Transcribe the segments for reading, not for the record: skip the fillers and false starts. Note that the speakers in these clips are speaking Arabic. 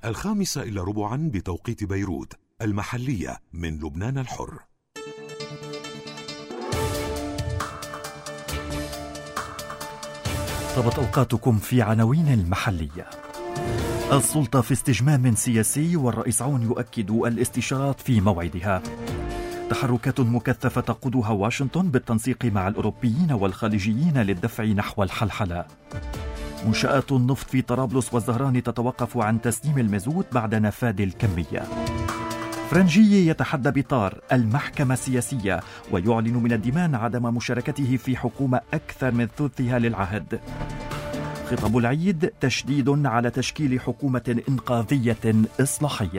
5:15 بتوقيت بيروت المحلية من لبنان الحر. طابت أوقاتكم في عناوين المحلية. السلطة في استجمام سياسي والرئيس عون يؤكد الاستشارات في موعدها. تحركات مكثفة تقودها واشنطن بالتنسيق مع الأوروبيين والخليجيين للدفع نحو الحلحلة. منشآت النفط في طرابلس والزهران تتوقف عن تسليم المازوت بعد نفاذ الكمية. فرنجي يتحدى بطار المحكمة السياسية ويعلن من الدمان عدم مشاركته في حكومة أكثر من ثلثها للعهد. خطاب العيد تشديد على تشكيل حكومة إنقاذية إصلاحية.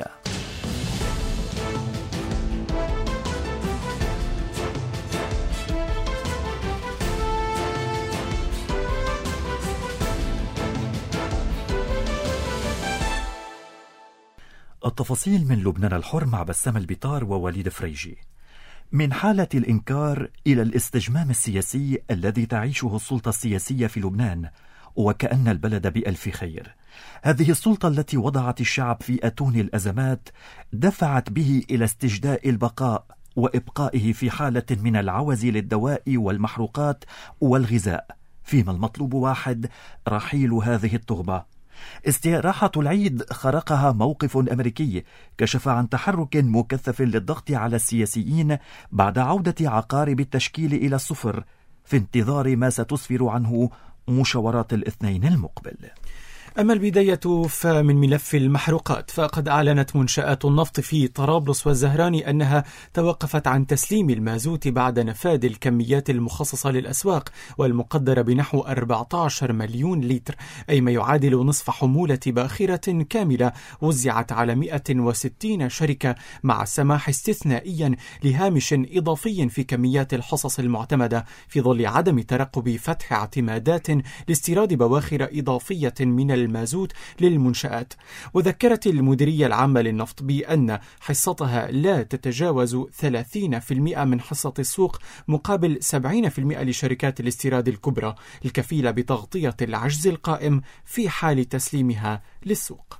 التفاصيل من لبنان الحر مع بسام البطار ووليد فريجي. من حالة الإنكار إلى الاستجمام السياسي الذي تعيشه السلطة السياسية في لبنان، وكأن البلد بألف خير. هذه السلطة التي وضعت الشعب في أتون الأزمات دفعت به إلى استجداء البقاء وإبقائه في حالة من العوز للدواء والمحروقات والغذاء، فيما المطلوب واحد: رحيل هذه التهمة. استراحة العيد خرقها موقف أمريكي كشف عن تحرك مكثف للضغط على السياسيين بعد عودة عقارب التشكيل إلى الصفر في انتظار ما ستسفر عنه مشاورات الاثنين المقبل. أما البداية فمن ملف المحروقات، فقد أعلنت منشآت النفط في طرابلس والزهران أنها توقفت عن تسليم المازوت بعد نفاذ الكميات المخصصة للأسواق والمقدرة بنحو 14 مليون لتر، أي ما يعادل نصف حمولة باخرة كاملة وزعت على 160 شركة، مع السماح استثنائيا لهامش إضافي في كميات الحصص المعتمدة في ظل عدم ترقب فتح اعتمادات لاستيراد بواخر إضافية من المازوت للمنشآت. وذكرت المديرية العامة للنفط بأن حصتها لا تتجاوز 30% من حصة السوق مقابل 70% لشركات الاستيراد الكبرى، الكفيلة بتغطية العجز القائم في حال تسليمها للسوق.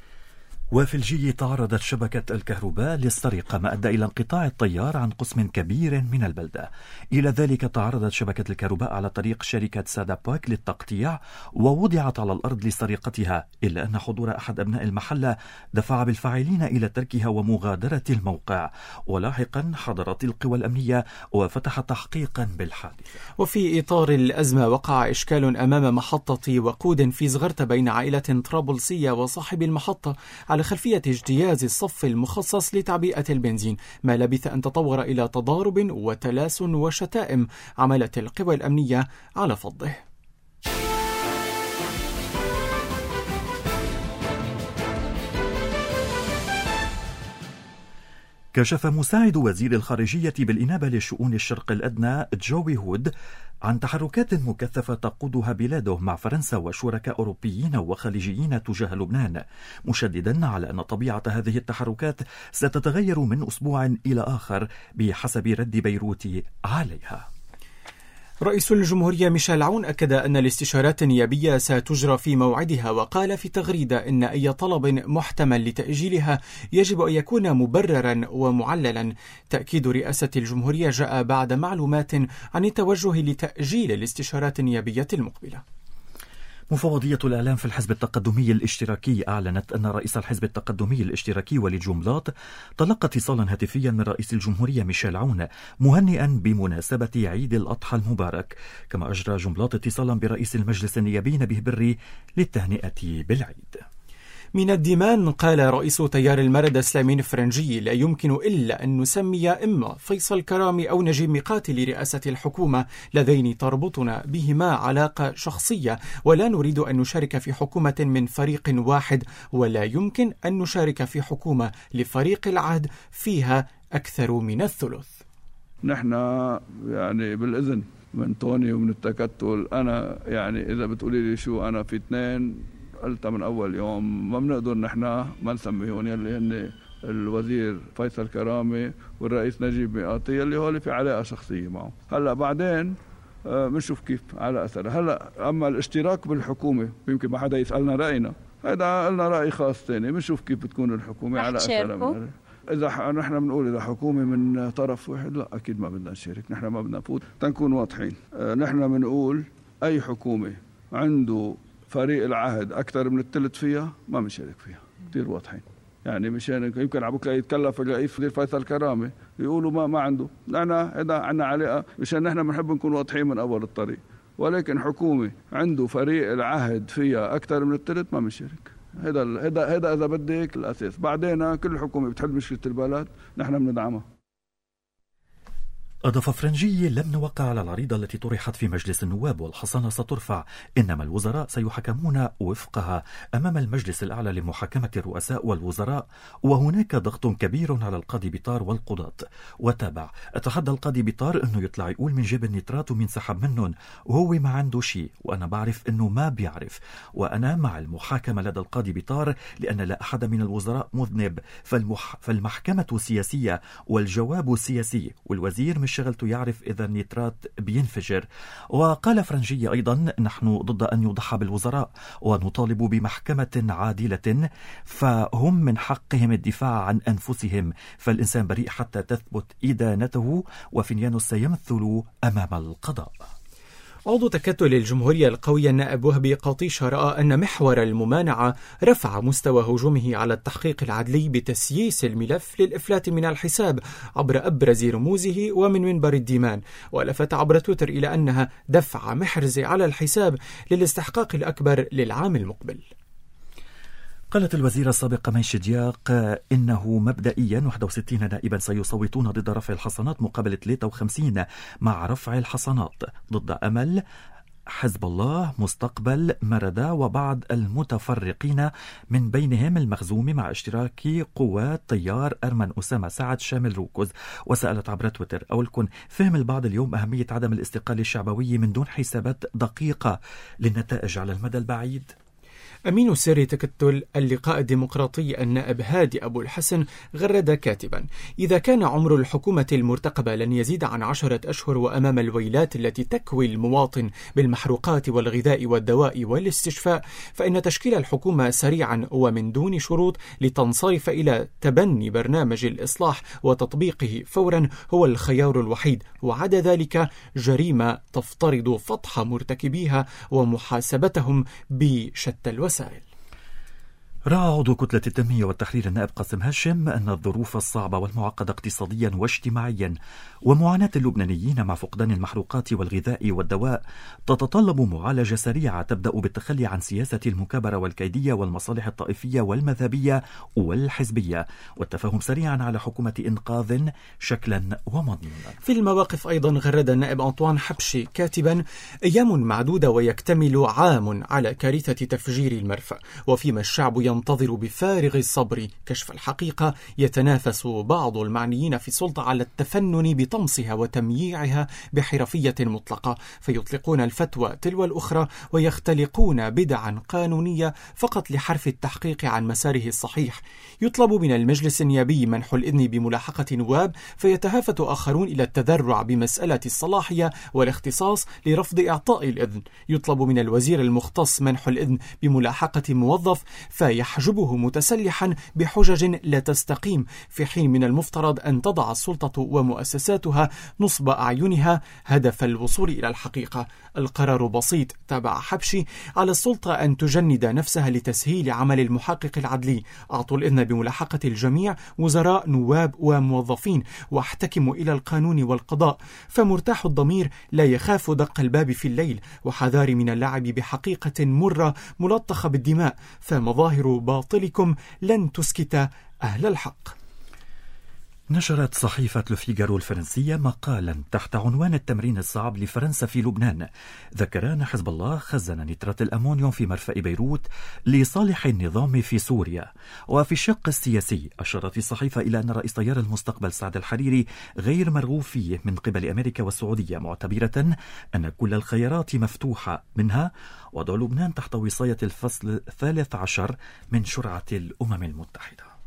وفي الجي تعرضت شبكة الكهرباء للسرقة ما أدى إلى انقطاع التيار عن قسم كبير من البلدة. إلى ذلك تعرضت شبكة الكهرباء على طريق شركة ساداباك للتقطيع ووضعت على الأرض لسرقتها، إلا أن حضور أحد أبناء المحلة دفع بالفاعلين إلى تركها ومغادرة الموقع، ولاحقا حضرت القوى الأمنية وفتحت تحقيقا بالحادثة. وفي إطار الأزمة وقع إشكال أمام محطة وقود في زغرتة بين عائلة طرابلسية وصاحب المحطة على خلفية اجتياز الصف المخصص لتعبئة البنزين، ما لبث أن تطور إلى تضارب وتلاس وشتائم عملت القوى الأمنية على فضه. كشف مساعد وزير الخارجية بالإنابة لشؤون الشرق الأدنى جوي هود عن تحركات مكثفة تقودها بلاده مع فرنسا وشركاء أوروبيين وخليجيين تجاه لبنان، مشددا على أن طبيعة هذه التحركات ستتغير من أسبوع إلى آخر بحسب رد بيروت عليها. رئيس الجمهورية ميشيل عون أكد أن الاستشارات النيابية ستجرى في موعدها، وقال في تغريدة إن أي طلب محتمل لتأجيلها يجب أن يكون مبررا ومعللا. تأكيد رئاسة الجمهورية جاء بعد معلومات عن التوجه لتأجيل الاستشارات النيابية المقبلة. مفوضية الإعلام في الحزب التقدمي الاشتراكي أعلنت أن رئيس الحزب التقدمي الاشتراكي وليد جنبلاط تلقى اتصالا هاتفيا من رئيس الجمهورية ميشيل عون مهنئا بمناسبة عيد الأضحى المبارك، كما أجرى جنبلاط اتصالا برئيس المجلس النيابي نبيه بري للتهنئة بالعيد. من الدمان قال رئيس تيار المردة سليمان فرنجي: لا يمكن إلا أن نسمي إما فيصل كرامي أو نجيب ميقاتي لرئاسة الحكومة، لذين تربطنا بهما علاقة شخصية، ولا نريد أن نشارك في حكومة من فريق واحد، ولا يمكن أن نشارك في حكومة لفريق العهد فيها أكثر من الثلث. نحن يعني بالإذن من توني ومن التكتل، أنا يعني إذا بتقولي لي شو أنا في 2 قلتها من أول يوم، ما بنقدر نحن ما نسميهم يلي هن الوزير فيصل كرامي والرئيس نجيب ميقاتي اللي هو في علاقة شخصية معه. هلأ بعدين بنشوف كيف على أثرها. هلأ أما الاشتراك بالحكومة يمكن ما حدا يسألنا رأينا، هذا لنا رأي خاص ثاني، بنشوف كيف بتكون الحكومة على أثرها. إذا نحن بنقول إذا حكومة من طرف واحد، لا أكيد ما بدنا نشارك، نحن ما بدنا نفوت. تنكون واضحين، نحن بنقول أي حكومة عنده فريق العهد أكثر من الثلث فيها ما بنشارك فيها، كتير واضحين. يعني مشان يمكن عبوك يتكلف الرئيس فيصل كرامة يقولوا ما عنده، لأنا إذا عنا علاقة مشان نحن بنحب نكون واضحين من أول الطريق. ولكن حكومة عنده فريق العهد فيها أكثر من الثلث ما بنشارك. هذا إذا بدك الأساس. بعدين كل حكومة بتحل مشكلة البلد نحن بندعمها. أضاف فرنجي: لم نوقع على العريضة التي طرحت في مجلس النواب والحصانة سترفع، إنما الوزراء سيحكمون وفقها أمام المجلس الأعلى لمحاكمة الرؤساء والوزراء، وهناك ضغط كبير على القاضي بيطار والقضاة. وتابع: أتحدى القاضي بيطار إنه يطلع يقول من جيب النترات ومن سحب منهم وهو ما عنده شيء، وأنا بعرف إنه ما بيعرف، وأنا مع المحاكمة لدى القاضي بيطار لأن لا أحد من الوزراء مذنب، فالمحكمة سياسية والجواب سياسي، والوزير مش شغلته يعرف إذا النيترات بينفجر. وقال فرنجي أيضا: نحن ضد أن يضحى بالوزراء ونطالب بمحكمة عادلة، فهم من حقهم الدفاع عن أنفسهم، فالإنسان بريء حتى تثبت إدانته، وفنيان سيمثل أمام القضاء. عضو تكتل الجمهورية القوية النائب وهبي قطيشة رأى أن محور الممانعة رفع مستوى هجومه على التحقيق العدلي بتسييس الملف للإفلات من الحساب عبر أبرز رموزه ومن منبر الديمان، ولفت عبر تويتر إلى أنها دفعة محرزة على الحساب للاستحقاق الأكبر للعام المقبل. قالت الوزيرة السابقة ميشي دياق إنه مبدئيا 61 نائبا سيصوتون ضد رفع الحصانات مقابل 53 مع رفع الحصانات، ضد أمل، حزب الله، مستقبل، مردة وبعض المتفرقين من بينهم المخزومي مع اشتراك قوات طيار أرمن أسامة سعد شامل روكوز. وسألت عبر تويتر: أولكن فهم البعض اليوم أهمية عدم الاستقالة الشعبوي من دون حسابات دقيقة للنتائج على المدى البعيد؟ أمين سر تكتل اللقاء الديمقراطي النائب هادي أبو الحسن غرد كاتبا: إذا كان عمر الحكومة المرتقبة لن يزيد عن 10 أشهر، وأمام الويلات التي تكوي المواطن بالمحروقات والغذاء والدواء والاستشفاء، فإن تشكيل الحكومة سريعا ومن دون شروط لتنصرف إلى تبني برنامج الإصلاح وتطبيقه فورا هو الخيار الوحيد، وعدا ذلك جريمة تفترض فضح مرتكبيها ومحاسبتهم بشتى الوسائل. رأى عضو كتلة التنمية والتحرير النائب قاسم هاشم أن الظروف الصعبة والمعقدة اقتصاديا واجتماعيا ومعاناة اللبنانيين مع فقدان المحروقات والغذاء والدواء تتطلب معالجة سريعة تبدأ بالتخلي عن سياسة المكابرة والكيدية والمصالح الطائفية والمذهبية والحزبية، والتفاهم سريعا على حكومة إنقاذ شكلا ومضمونا. في المواقف أيضا غرد النائب أنطوان حبشي كاتبا: أيام معدودة ويكتمل عام على كارثة تفجير المرفأ، وفيما الشعب ينتظر بفارغ الصبر كشف الحقيقة، يتنافس بعض المعنيين في السلطة على التفنن بطمسها وتمييعها بحرفية مطلقة، فيطلقون الفتوى تلو الأخرى ويختلقون بدعا قانونية فقط لحرف التحقيق عن مساره الصحيح. يطلب من المجلس النيابي منح الإذن بملاحقة نواب، فيتهافت آخرون إلى التذرع بمسألة الصلاحية والاختصاص لرفض إعطاء الإذن. يطلب من الوزير المختص منح الإذن بملاحقة موظف، فيحجبه متسلحا بحجج لا تستقيم، في حين من المفترض أن تضع السلطة ومؤسساتها نصب أعينها هدف الوصول إلى الحقيقة. القرار بسيط، تابع حبشي، على السلطة أن تجند نفسها لتسهيل عمل المحقق العدلي. أعطوا الإذن بملاحقة الجميع، وزراء، نواب وموظفين، واحتكموا إلى القانون والقضاء، فمرتاح الضمير لا يخاف دق الباب في الليل، وحذار من اللعب بحقيقة مرة ملطخة بالدماء، فمظاهر باطلكم لن تسكت أهل الحق. نشرت صحيفة لوفيغارو الفرنسية مقالا تحت عنوان التمرين الصعب لفرنسا في لبنان. ذكر أن حزب الله خزن نترات الأمونيوم في مرفأ بيروت لصالح النظام في سوريا. وفي الشق السياسي أشارت الصحيفة إلى أن رئيس تيار المستقبل سعد الحريري غير مرغوب فيه من قبل أمريكا والسعودية، معتبرة أن كل الخيارات مفتوحة، منها وضع لبنان تحت وصاية الفصل 13 من شرعة الأمم المتحدة.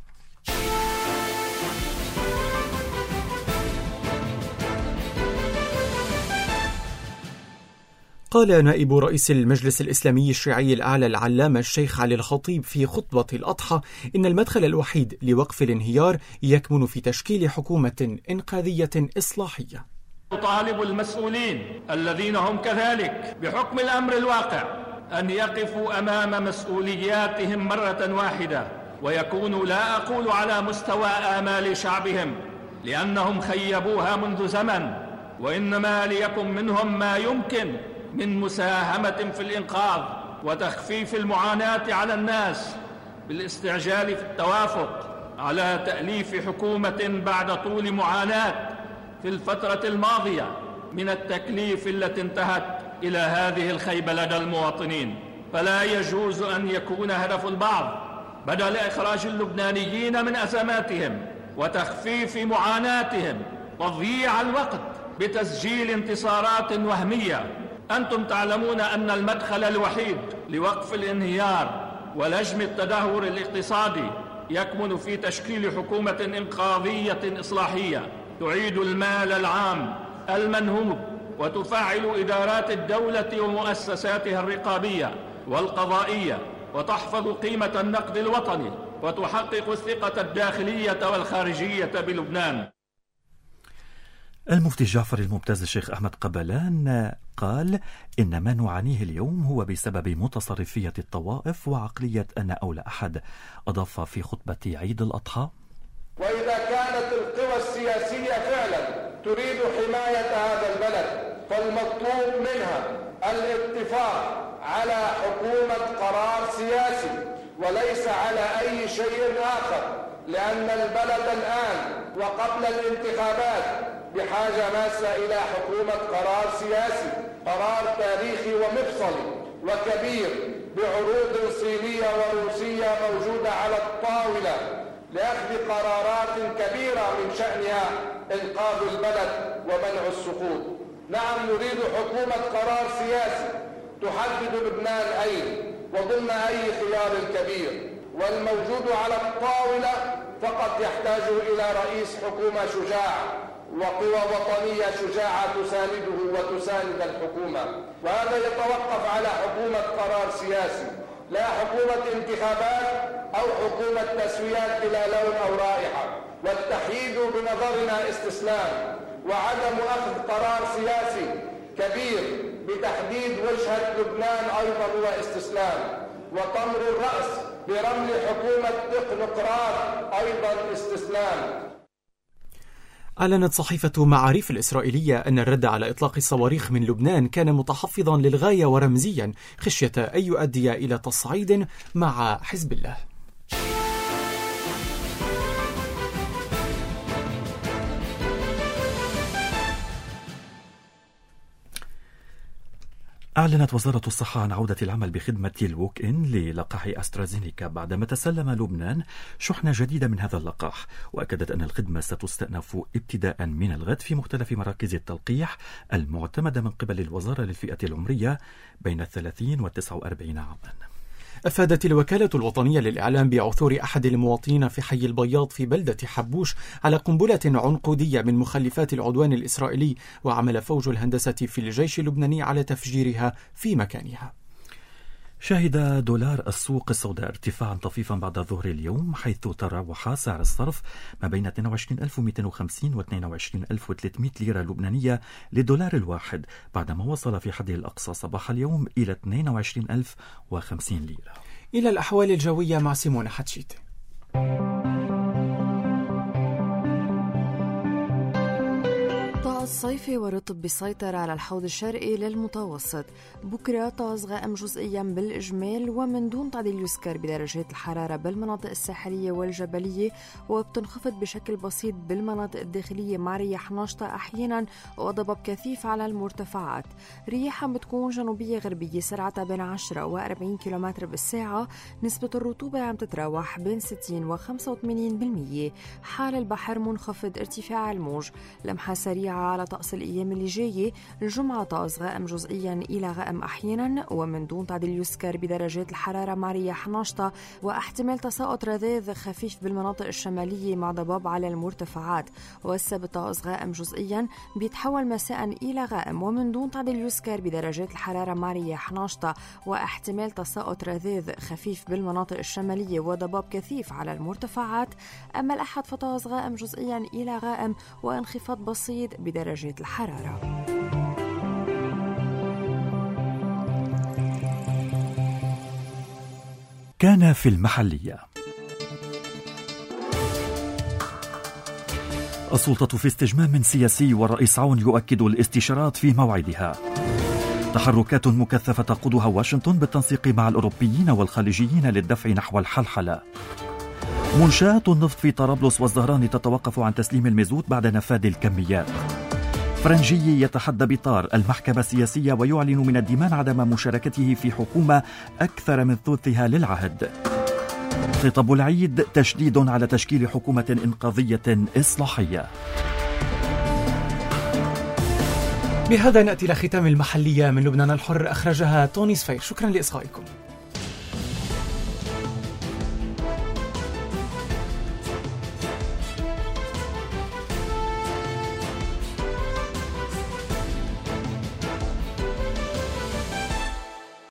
قال نائب رئيس المجلس الإسلامي الشيعي الأعلى العلامة الشيخ علي الخطيب في خطبة الأضحى إن المدخل الوحيد لوقف الانهيار يكمن في تشكيل حكومة إنقاذية إصلاحية. أطالب المسؤولين الذين هم كذلك بحكم الأمر الواقع أن يقفوا أمام مسؤولياتهم مرة واحدة ويكونوا، لا أقول على مستوى آمال شعبهم لأنهم خيبوها منذ زمن، وإنما ليكن منهم ما يمكن من مساهمة في الإنقاذ وتخفيف المعاناة على الناس بالاستعجال في التوافق على تأليف حكومة بعد طول معاناة في الفترة الماضية من التكليف التي انتهت إلى هذه الخيبة لدى المواطنين. فلا يجوز أن يكون هدف البعض بدل إخراج اللبنانيين من أزماتهم وتخفيف معاناتهم تضييع الوقت بتسجيل انتصارات وهمية. أنتم تعلمون أن المدخل الوحيد لوقف الانهيار ولجم التدهور الاقتصادي يكمن في تشكيل حكومة إنقاذية إصلاحية تعيد المال العام المنهوب وتفعل إدارات الدولة ومؤسساتها الرقابية والقضائية وتحفظ قيمة النقد الوطني وتحقق الثقة الداخلية والخارجية بلبنان. المفتي جعفر الممتاز الشيخ أحمد قبلان قال إن ما نعانيه اليوم هو بسبب متصرفية الطوائف وعقلية أنا أولى أحد. أضاف في خطبة عيد الأضحى: وإذا كانت القوى السياسية فعلا تريد حماية هذا البلد فالمطلوب منها الاتفاق على حكومة قرار سياسي وليس على أي شيء آخر، لأن البلد الآن وقبل الانتخابات بحاجة ماسة إلى حكومة قرار سياسي، قرار تاريخي ومفصلي وكبير بعروض صينية وروسية موجودة على الطاولة لأخذ قرارات كبيرة من شأنها إنقاذ البلد ومنع السقوط. نعم، نريد حكومة قرار سياسي تحدد لبنان أين وضمن أي خيار كبير، والموجود على الطاولة فقط يحتاج إلى رئيس حكومة شجاع وقوى وطنية شجاعة تسانده وتساند الحكومة، وهذا يتوقف على حكومة قرار سياسي، لا حكومة انتخابات أو حكومة تسويات بلا لون أو رائحة. والتحييد بنظرنا استسلام، وعدم أخذ قرار سياسي كبير بتحديد وجهة لبنان أيضا هو استسلام، وطمر الرأس برمل حكومة تقنقراط أيضا استسلام. أعلنت صحيفة معاريف الإسرائيلية أن الرد على إطلاق الصواريخ من لبنان كان متحفظا للغاية ورمزيا خشية أن يؤدي إلى تصعيد مع حزب الله. أعلنت وزارة الصحة عن عودة العمل بخدمة الووك إن للقاح أسترازينيكا بعدما تسلم لبنان شحنة جديدة من هذا اللقاح، وأكدت أن الخدمة ستستأنف ابتداء من الغد في مختلف مراكز التلقيح المعتمدة من قبل الوزارة للفئة العمرية بين 30 و 49 عاما. أفادت الوكالة الوطنية للإعلام بعثور أحد المواطنين في حي البياض في بلدة حبوش على قنبلة عنقودية من مخلفات العدوان الإسرائيلي، وعمل فوج الهندسة في الجيش اللبناني على تفجيرها في مكانها. شهد دولار السوق السوداء ارتفاعا طفيفا بعد الظهر اليوم، حيث تراوح سعر الصرف ما بين 22250 و 22300 ليرة لبنانية للدولار الواحد، بعدما وصل في حده الأقصى صباح اليوم إلى 22050 ليرة. إلى الأحوال الجوية مع سيمونة حتشيت. طقس صيفي ورطب بيسيطر على الحوض الشرقي للمتوسط. بكرة طقس غائم جزئيا بالإجمال ومن دون تعديل يذكر بدرجات الحرارة بالمناطق الساحلية والجبلية، وبتنخفض بشكل بسيط بالمناطق الداخلية مع رياح ناشطة أحيانا وضباب كثيف على المرتفعات. رياحها بتكون جنوبية غربية سرعتها بين 10 و 40 كيلومتر بالساعة. نسبة الرطوبة عم تتراوح بين 60 و 85%. حال البحر منخفض ارتفاع الموج. لمحة سريعة على طقس الأيام اللي جاية. الجمعة طقس غائم جزئيا إلى غائم أحيانا ومن دون تعديل يسكر بدرجات الحرارة مع رياح ناشطة واحتمال تساقط رذاذ خفيف بالمناطق الشمالية مع ضباب على المرتفعات. والسبت طقس غائم جزئيا بيتحول مساء إلى غائم ومن دون تعديل يسكر بدرجات الحرارة مع رياح ناشطة واحتمال تساقط رذاذ خفيف بالمناطق الشمالية وضباب كثيف على المرتفعات. أما الأحد فطقس غائم جزئيا إلى غائم وانخفاض بسيط بدرجات الحرارة. كان في المحلية. السلطة في استجمام سياسي والرئيس عون يؤكد الاستشارات في موعدها. تحركات مكثفة تقودها واشنطن بالتنسيق مع الأوروبيين والخليجيين للدفع نحو الحلحلة. منشآت النفط في طرابلس والزهران تتوقف عن تسليم المازوت بعد نفاذ الكميات. فرنجي يتحدى بطار المحكمة السياسية ويعلن من الديمان عدم مشاركته في حكومة أكثر من ثلثها للعهد. خطاب العيد تشديد على تشكيل حكومة إنقاذية إصلاحية. بهذا نأتي إلى ختام المحلية من لبنان الحر، أخرجها توني سفير. شكرا لإصغائكم.